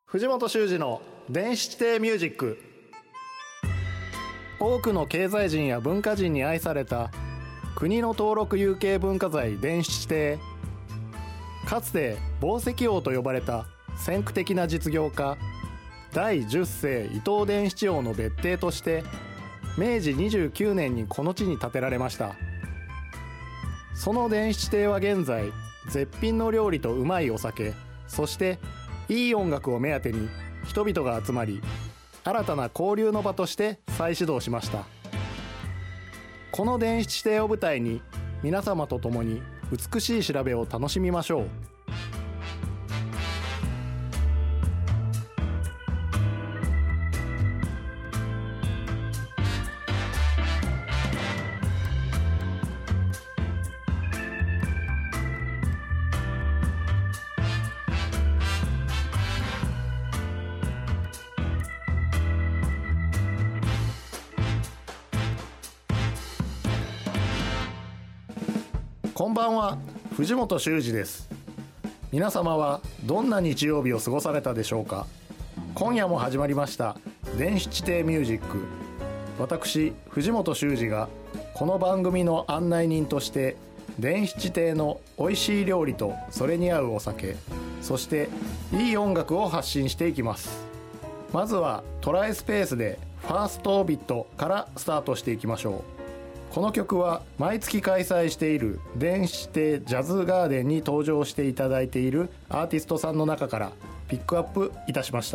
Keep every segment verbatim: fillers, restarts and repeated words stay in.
藤本修二の電子地底ミュージック。多くの経済人や文化人に愛された国の登録有形文化財電子地底。かつて宝石王と呼ばれた先駆的な実業家第十世伊藤伝七王の別邸として明治にじゅうきゅうねんにこの地に建てられました。その電子地底は現在、絶品の料理とうまいお酒、そしていい音楽を目当てに人々が集まり、新たな交流の場として再始動しました。この電子地底を舞台に皆様と共に美しい調べを楽しみましょう。こんばんは、藤本修二です。皆様はどんな日曜日を過ごされたでしょうか。今夜も始まりました電子地底ミュージック。私藤本修二がこの番組の案内人として電子地底の美味しい料理とそれに合うお酒、そしていい音楽を発信していきます。まずはトライスペースでファーストオービットからスタートしていきましょう。この曲は毎月開催している電子地底ジャズガーデンに登場していただいているアーティストさんの中からピックアップいたしました。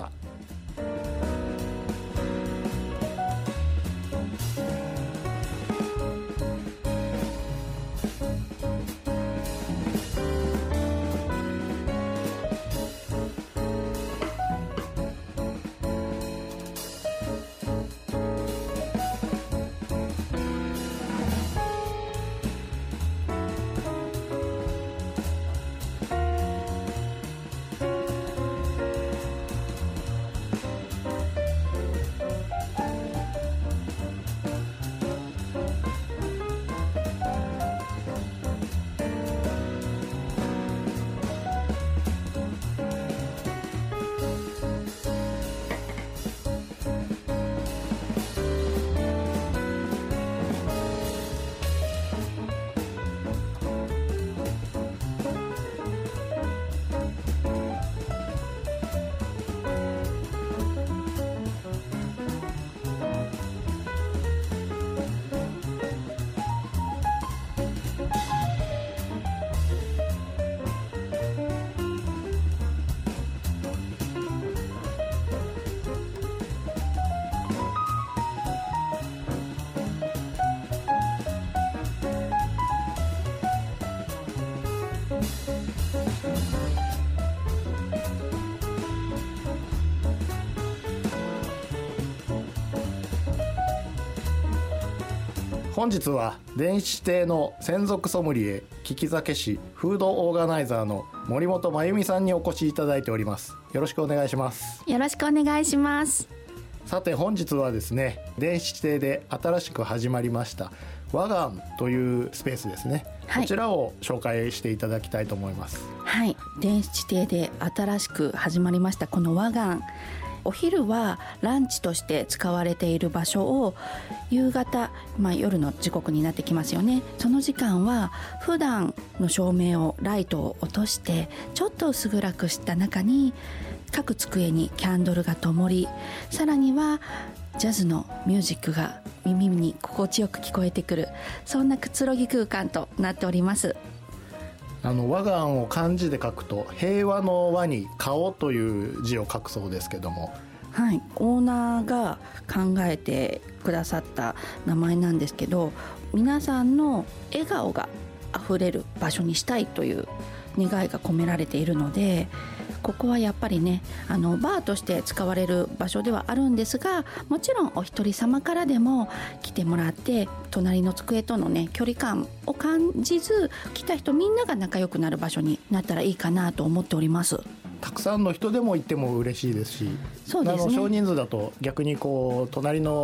本日は電子地底の専属ソムリエ、利き酒師、フードオーガナイザーの森本真由美さんにお越しいただいております。よろしくお願いします。 よろしくお願いします。 さて本日はですね、電子地底で新しく始まりました和岩というスペースですね、はい、こちらを紹介していただきたいと思います。 はい、電子地底で新しく始まりましたこの和岩、お昼はランチとして使われている場所を夕方、まあ、夜の時刻になってきますよね。その時間は普段の照明をライトを落としてちょっと薄暗くした中に各机にキャンドルが灯り、さらにはジャズのミュージックが耳に心地よく聞こえてくる、そんなくつろぎ空間となっております。 あの和岩を漢字で書くと平和の和に顔という字を書くそうですけども、 はい、オーナーが考えてくださった名前なんですけど、皆さんの笑顔があふれる場所にしたいという願いが込められているので、ここはやっぱりね、あのバーとして使われる場所ではあるんですが、もちろんお一人様からでも来てもらって隣の机とのね距離感を感じず、来た人みんなが仲良くなる場所になったらいいかなと思っております。 たくさんの人でも行っても嬉しいですし、そうですね、あの少人数だと逆にこう隣の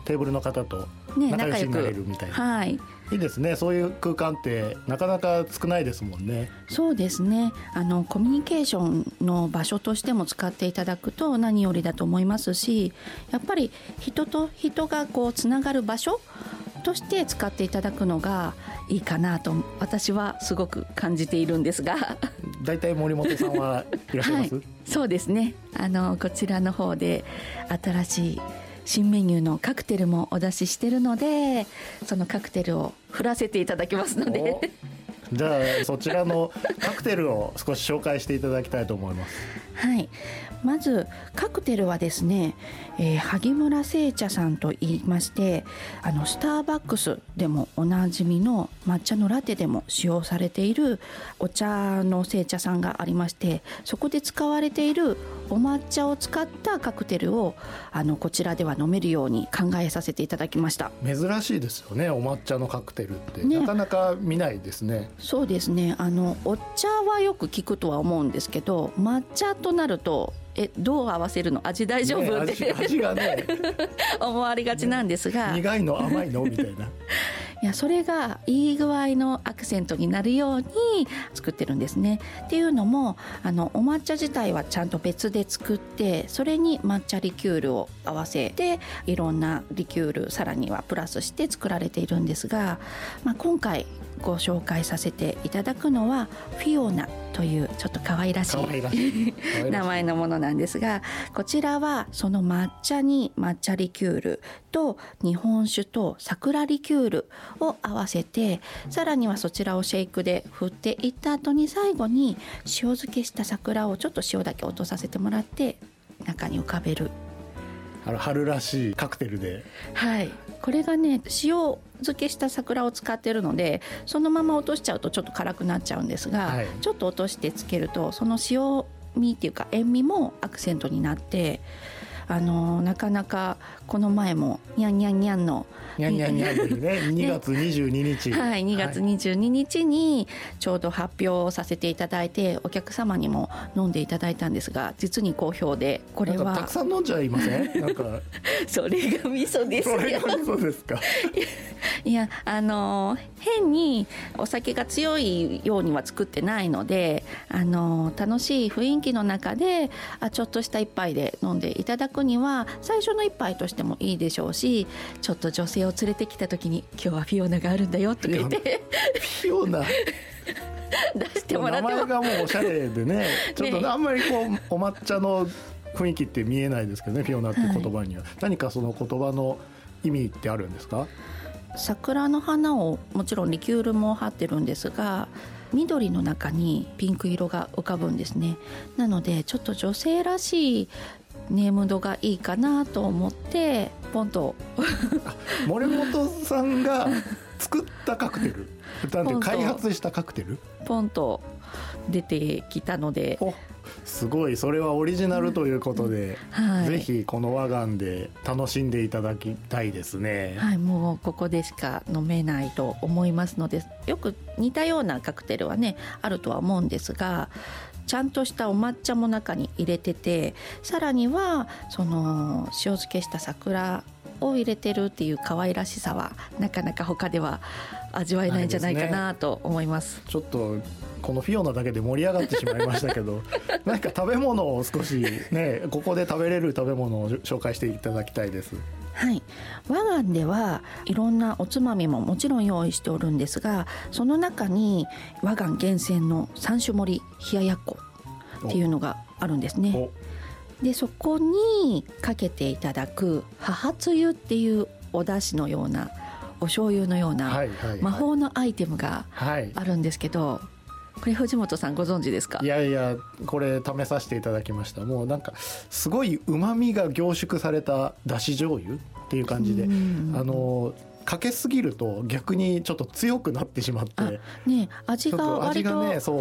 テーブルの方とね、 仲良しになれるみたいな、 はい、 いいですね。そういう空間ってなかなか少ないですもんね。 そうですね。あのコミュニケーションの場所としても使っていただくと何よりだと思いますし、やっぱり人と人がこうつながる場所として使っていただくのがいいかなと私はすごく感じているんですがだいたい森本さんはいらっしゃいます？はい、 そうですね。あのこちらの方で新しい新メニューのカクテルもお出ししているので、そのカクテルを振らせていただきますのでじゃあそちらのカクテルを少し紹介していただきたいと思います。 はい、まずカクテルはですね、えー、萩村製茶さんといいまして、あのスターバックスでもおなじみの抹茶のラテでも使用されているお茶の製茶さんがありまして、そこで使われているお抹茶を使ったカクテルをあのこちらでは飲めるように考えさせていただきました。 珍しいですよね、お抹茶のカクテルって、ね、なかなか見ないですね。 そうですね。あのお茶はよく聞くとは思うんですけど、抹茶となるとえどう合わせるの、味大丈夫、 ね、 って味, 味がね思われがちなんですが、 ね、苦いの甘いのみたいないやそれがいい具合のアクセントになるように作ってるんですね。っていうのもあのお抹茶自体はちゃんと別で作って、それに抹茶リキュールを合わせていろんなリキュールさらにはプラスして作られているんですが、まあ、今回ご紹介させていただくのはフィオナというちょっと可愛らしい名前のものなんですが、こちらはその抹茶に抹茶リキュールと日本酒と桜リキュールを合わせて、さらにはそちらをシェイクで振っていった後に最後に塩漬けした桜をちょっと塩だけ落とさせてもらって中に浮かべる、 あの春らしいカクテルで、 はい、これがね塩漬けした桜を使ってるのでそのまま落としちゃうとちょっと辛くなっちゃうんですが、はい、ちょっと落としてつけるとその塩味っていうか塩味もアクセントになって、あのー、なかなかこの前もニャンニャンニャンのニャンニャンニャンというねにがつにじゅうににち、 はい、にがつにじゅうににちにちょうど発表させていただいてお客様にも飲んでいただいたんですが、実に好評で、これはたくさん飲んじゃいません？なんかそれが味噌ですよ。 それが味噌ですか？ いやあの変にお酒が強いようには作ってないので、あの楽しい雰囲気の中であちょっとした一杯で飲んでいただくには最初の一杯としてもいいでしょうし、ちょっと女性を連れてきた時に今日はフィオナがあるんだよとか言ってフィオナ出してもらっても、 名前がもうおしゃれでねちょっと、ね、あんまりこうお抹茶の雰囲気って見えないですけどね、フィオナって言葉には、はい、何かその言葉の意味ってあるんですか？ 桜の花をもちろんリキュールも入ってるんですが、緑の中にピンク色が浮かぶんですね。なのでちょっと女性らしいネーム度がいいかなと思ってポンと森本さんが作ったカクテルなんて開発したカクテルポンと出てきたので、 すごい、それはオリジナルということで、はい、ぜひこの和願で楽しんでいただきたいですね。 はい、もうここでしか飲めないと思いますので、よく似たようなカクテルはねあるとは思うんですが、ちゃんとしたお抹茶も中に入れてて、さらにはその塩漬けした桜を入れてるっていう可愛らしさはなかなか他では味わえないんじゃないかなと思います。 ちょっとこのフィオナだけで盛り上がってしまいましたけど何か食べ物を少しねここで食べれる食べ物を紹介していただきたいです。 はい、和願ではいろんなおつまみももちろん用意しておるんですが、その中に和願厳選の三種盛り冷ややっこっていうのがあるんですね。でそこにかけていただく母つゆっていうお出汁のようなお醤油のような魔法のアイテムがあるんですけど、これ藤本さんご存知ですか？ いやいや、これ試させていただきました。もうなんかすごい旨味が凝縮されただし醤油っていう感じで、あのかけすぎると逆にちょっと強くなってしまって、 ね、味が割と味がね、そう、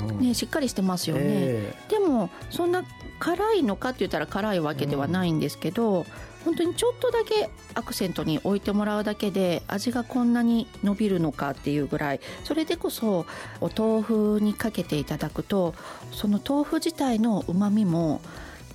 うんね、しっかりしてますよね、えー、でもそんな辛いのかって言ったら辛いわけではないんですけど、うん、本当にちょっとだけアクセントに置いてもらうだけで味がこんなに伸びるのかっていうぐらい、それでこそお豆腐にかけていただくとその豆腐自体のうまみも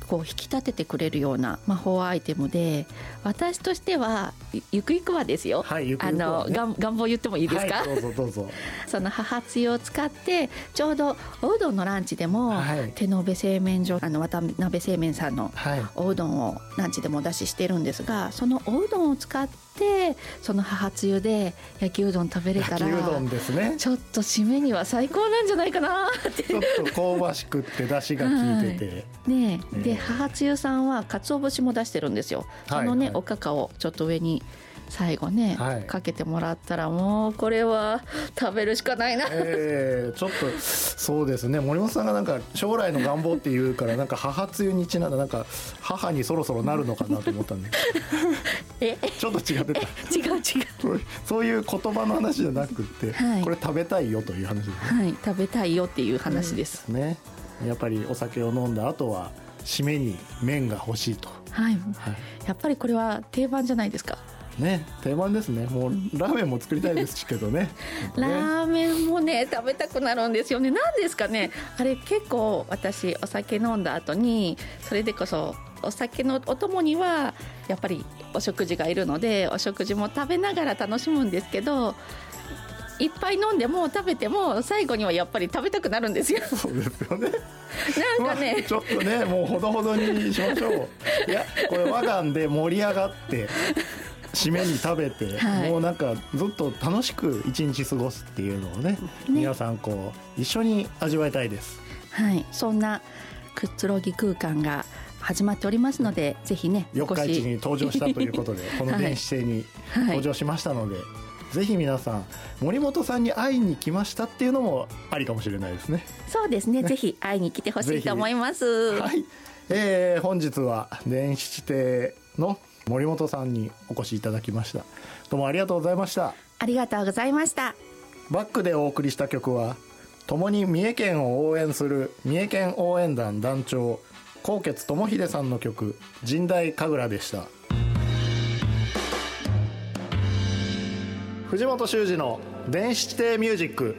こう引き立ててくれるような魔法アイテムで、私としてはゆくゆくはですよ、 はい、ゆくゆくはね、 あの願望言ってもいいですか、 はい、どうぞどうぞ。 その母つゆを使ってちょうどおうどんのランチでも、はい、手延べ製麺所、あの渡辺製麺さんのおうどんをランチでもお出ししてるんですが、そのおうどんを使ってその母つゆで焼きうどん食べれたら、 焼きうどんですね、 ちょっと締めには最高なんじゃないかなってちょっと香ばしくって出汁が効いてて、 はいねえで母つゆさんは鰹節も出してるんですよ。そのね、はいはい、おかかをちょっと上に最後ね、はい、かけてもらったらもうこれは食べるしかないな、 えー、ちょっとそうですね、森本さんがなんか将来の願望っていうからなんか母つゆにちなんだなんか母にそろそろなるのかなと思ったんでえちょっと違ってた違う違うそう、そういう言葉の話じゃなくて、はい、これ食べたいよという話ですね。 はい、食べたいよっていう話です、 うん、ね。やっぱりお酒を飲んだ後は締めに麺が欲しいと、 はい、はい、やっぱりこれは定番じゃないですかね。定番ですね。もうラーメンも作りたいですけどねラーメンもね食べたくなるんですよね。なんですかね、あれ結構私お酒飲んだ後にそれでこそお酒のお供にはやっぱりお食事がいるので、お食事も食べながら楽しむんですけど、いっぱい飲んでも食べても最後にはやっぱり食べたくなるんですよ。 そうですよね。 なんかね、 まあ、ちょっとねもうほどほどにしましょう。いやこれ和願で盛り上がって締めに食べて、はい、もうなんかずっと楽しく一日過ごすっていうのを ね, ね皆さんこう一緒に味わいたいです。 はい、そんなくつろぎ空間が始まっておりますので、ぜひね四日市に登場したということでこの電子製に登場しましたので、はいはい、ぜひ皆さん森本さんに会いに来ましたっていうのもありかもしれないですね。 そうです ね, ねぜひ会いに来てほしいと思います。 はい、えー、本日は電子亭の森本さんにお越しいただきました。どうもありがとうございました。 ありがとうございました。 バックでお送りした曲は共に三重県を応援する三重県応援団団長纐纈智秀さんの曲神代神楽でした。藤本修二の電子亭ミュージック。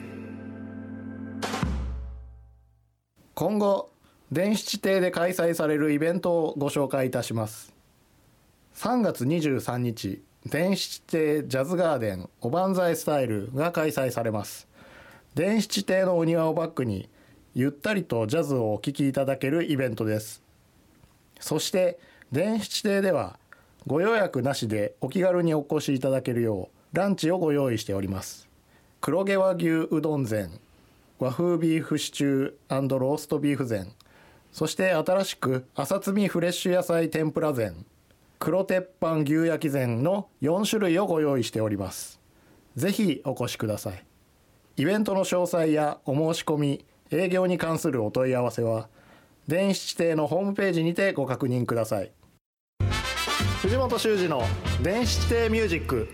今後電子亭で開催されるイベントをご紹介いたします。さんがつにじゅうさんにち電子亭ジャズガーデンおばんざいスタイルが開催されます。電子亭のお庭をバックにゆったりとジャズをお聴きいただけるイベントです。そして電子亭ではご予約なしでお気軽にお越しいただけるようランチをご用意しております。黒毛和牛うどん膳、和風ビーフシチュー&ローストビーフ膳、そして新しく朝摘みフレッシュ野菜天ぷら膳、黒鉄板牛焼き膳のよんしゅるいをご用意しております。ぜひお越しください。イベントの詳細やお申し込み、営業に関するお問い合わせは電子亭のホームページにてご確認ください。藤本修二の電子亭ミュージック。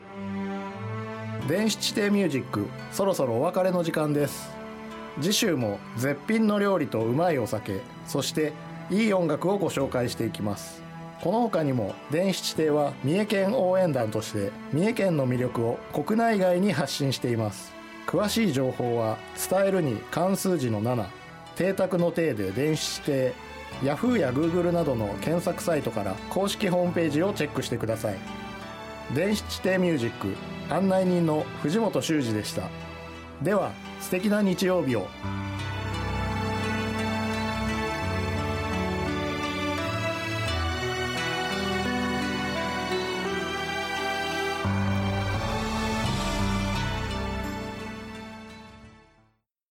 電子亭ミュージック、そろそろお別れの時間です。次週も絶品の料理とうまいお酒、そしていい音楽をご紹介していきます。この他にも電子亭は三重県応援団として三重県の魅力を国内外に発信しています。詳しい情報は伝えるに漢数字のなな、邸宅の邸で電子亭、ヤフーやグーグルなどの検索サイトから公式ホームページをチェックしてください。電子亭ミュージック案内人の藤本修二でした。では素敵な日曜日を。